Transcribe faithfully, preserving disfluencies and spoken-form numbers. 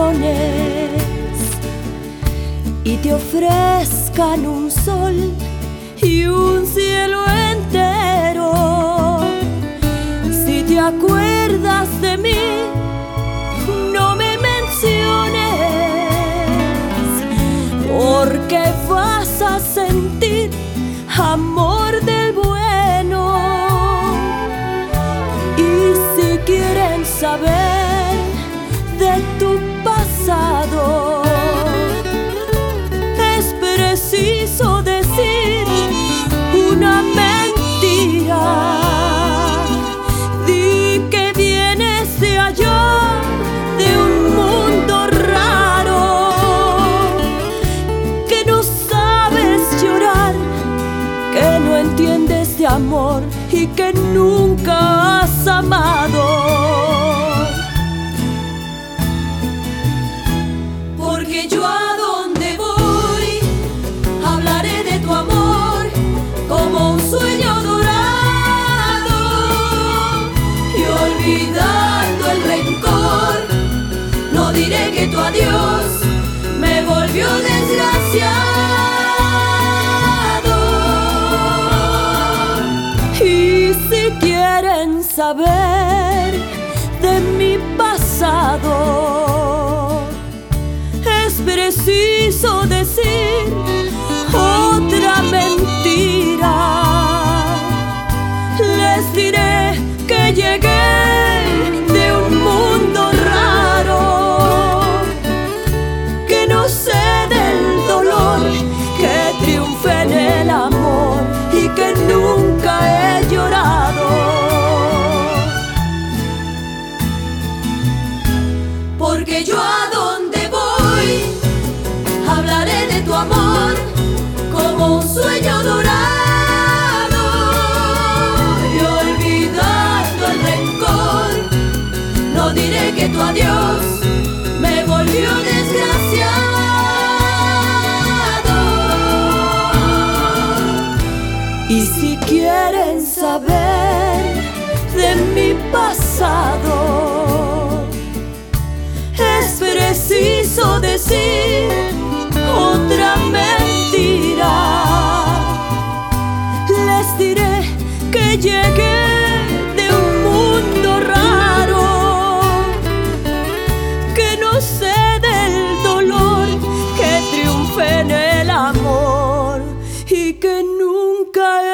ilusiones y te ofrezcan un sol y un cielo entero. Si te acuerdas de mí, no me menciones, porque vas a sentir amor del bueno. Y si quieren saber de tu pasado, es preciso decir una mentira. Di que vienes de allá, de un mundo raro, que no sabes llorar, que no entiendes de amor y que nunca has amado. Porque yo a donde voy hablaré de tu amor como un sueño dorado, y olvidando el rencor no diré que tu adiós me volvió desgraciado. Y si quieren saber de mi pasado, es preciso decir otra mentira. Les diré que llegué de un mundo raro, que no sé del dolor, que triunfé en el amor y que nunca he llorado. Porque yo a donde voy hablaré de tu amor como un sueño dorado, y olvidando el rencor no diré que tu adiós me volvió desgraciado. Y si quieren saber de mi pasado, es preciso decir otra mentira. Les diré que llegué de un mundo raro, que no sé del dolor, que triunfé en el amor y que nunca he